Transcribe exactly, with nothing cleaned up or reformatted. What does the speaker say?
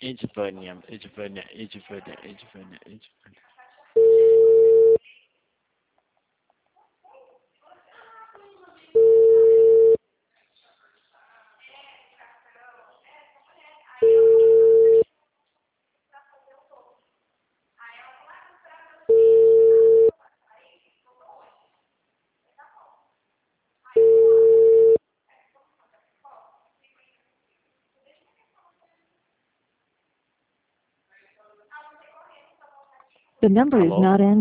Edvânia, Edvânia, Edvânia, Edvânia, Edvânia. The number is Alô? not in.